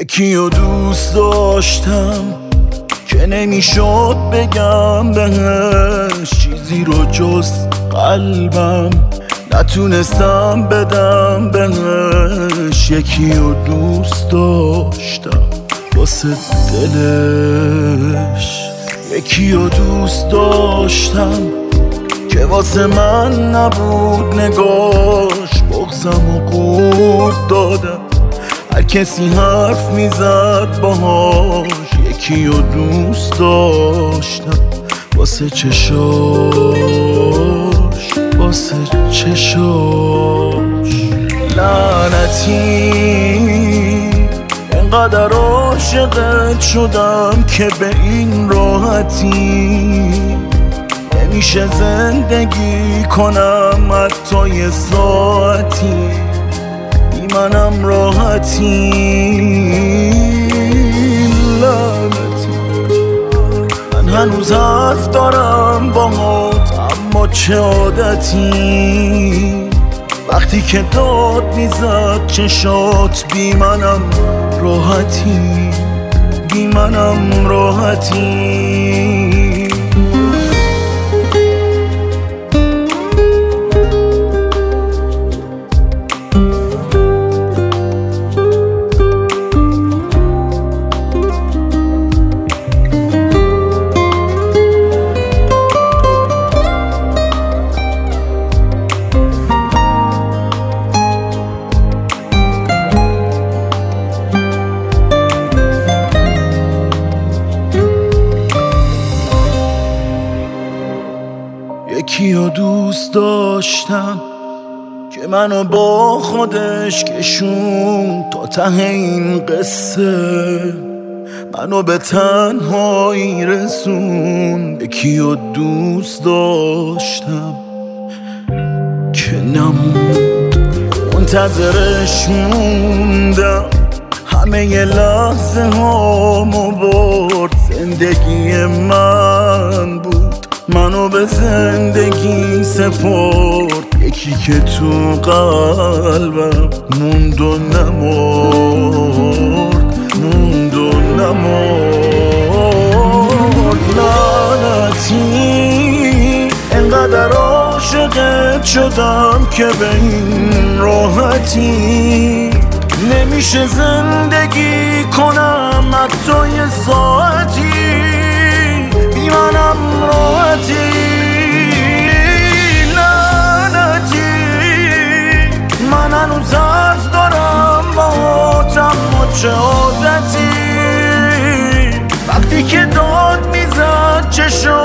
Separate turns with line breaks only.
یکی رو دوست داشتم که نمیشد بگم بهش چیزی رو جز قلبم، نتونستم بدم بهش. یکی رو دوست داشتم واسه دلش، یکی رو دوست داشتم که واسه من نبود نگاش. بغضم و قورت دادم هر کسی حرف میزد باهاش. یکی رو دوست داشتم واسه چشاش، واسه چشاش. لعنتی انقدر عاشقت شدم که به این راحتی نمیشه زندگی کنم حتی یه ساعتی. بی منم راحتی، لعنتی. من هنوز حرف دارم باهات، اما چه عادتی وقتی که داد میزد چشات. بی منم راحتی، بی منم راحتی. یکی رو دوست داشتم که منو با خودش کشون تا ته این قصه، منو به تنهایی رسون. یکی رو دوست داشتم که نموند، منتظرش موندم. همه ی لحظه هامو برد، زندگی من بود، منو به زندگی سپرد. یکی که تو قلبم موند و نمرد، موند و نمرد. لعنتی انقدر عاشقت شدم که به این راحتی نمیشه زندگی کنم حتی یه ساعتی. بی منم راحتی، لعنتی. من هنوز حرف دارم باهات، اما چه عادتی وقتی که داد میزد چشم.